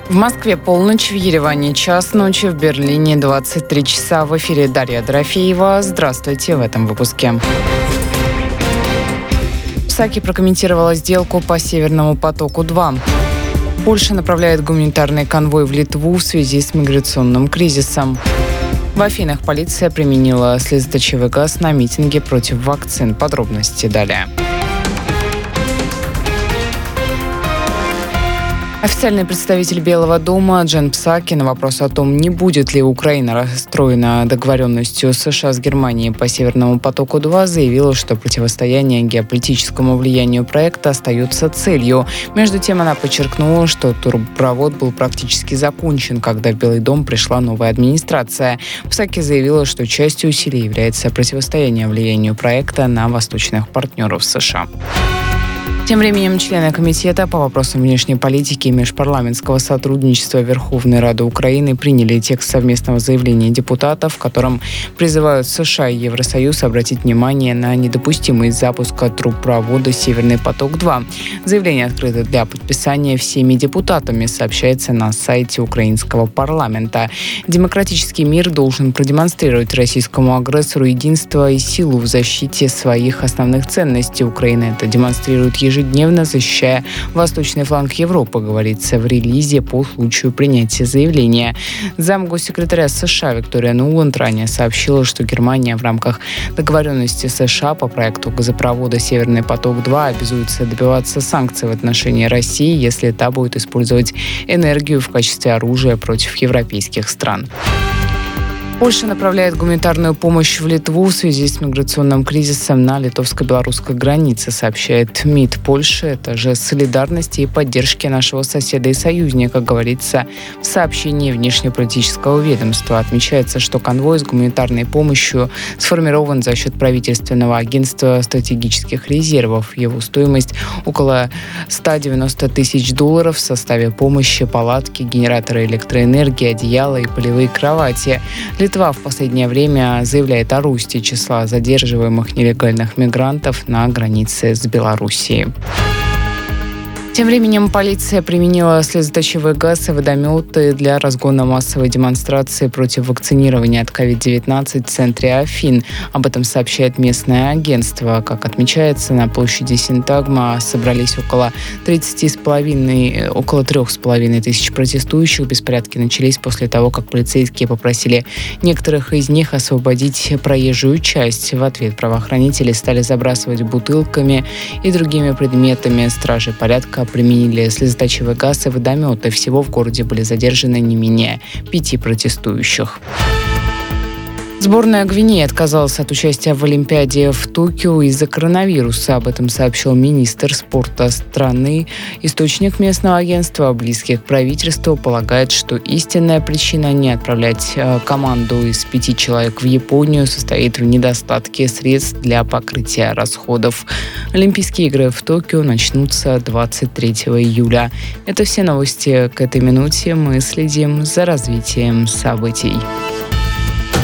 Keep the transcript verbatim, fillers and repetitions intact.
В Москве полночь, в Ереване час ночи, в Берлине двадцать три часа. В эфире Дарья Дорофеева. Здравствуйте в этом выпуске. Псаки прокомментировала сделку по Северному потоку-два. Польша направляет гуманитарный конвой в Литву в связи с миграционным кризисом. В Афинах полиция применила слезоточивый газ на митинге против вакцин. Подробности далее. Официальный представитель Белого дома Джен Псаки на вопрос о том, не будет ли Украина расстроена договоренностью США с Германией по Северному потоку-два, заявила, что противостояние геополитическому влиянию проекта остается целью. Между тем, она подчеркнула, что трубопровод был практически закончен, когда в Белый дом пришла новая администрация. Псаки заявила, что частью усилий является противостояние влиянию проекта на восточных партнеров США. Тем временем члены Комитета по вопросам внешней политики и межпарламентского сотрудничества Верховной Рады Украины приняли текст совместного заявления депутатов, в котором призывают США и Евросоюз обратить внимание на недопустимость запуска трубопровода «Северный поток-два». Заявление открыто для подписания всеми депутатами, сообщается на сайте украинского парламента. Демократический мир должен продемонстрировать российскому агрессору единство и силу в защите своих основных ценностей. Украина это демонстрирует ежедневно. ежедневно защищая восточный фланг Европы, говорится в релизе по случаю принятия заявления. Замгоссекретаря США Виктория Нуланд ранее сообщила, что Германия в рамках договоренности США по проекту газопровода «Северный поток-два» обязуется добиваться санкций в отношении России, если та будет использовать энергию в качестве оружия против европейских стран. Польша направляет гуманитарную помощь в Литву в связи с миграционным кризисом на литовско-белорусской границе, сообщает МИД Польши. Это жест солидарности и поддержки нашего соседа и союзника, говорится в сообщении внешнеполитического ведомства. Отмечается, что конвой с гуманитарной помощью сформирован за счет правительственного агентства стратегических резервов. Его стоимость около сто девяносто тысяч долларов в составе помощи палатки, генераторы электроэнергии, одеяла и полевые кровати. Литва в последнее время заявляет о росте числа задерживаемых нелегальных мигрантов на границе с Белоруссией. Тем временем полиция применила слезоточивый газ и водометы для разгона массовой демонстрации против вакцинирования от ковид девятнадцать в центре Афин. Об этом сообщает местное агентство. Как отмечается, на площади Синтагма собрались около тридцати с половиной, около трех с половиной тысяч протестующих. Беспорядки начались после того, как полицейские попросили некоторых из них освободить проезжую часть. В ответ правоохранители стали забрасывать бутылками и другими предметами. Стражи порядка применили слезоточивый газ и водометы. Всего в городе были задержаны не менее пяти протестующих. Сборная Гвинеи отказалась от участия в Олимпиаде в Токио из-за коронавируса. Об этом сообщил министр спорта страны. Источник местного агентства, близких к правительству, полагает, что истинная причина не отправлять команду из пяти человек в Японию состоит в недостатке средств для покрытия расходов. Олимпийские игры в Токио начнутся двадцать третьего июля. Это все новости к этой минуте. Мы следим за развитием событий.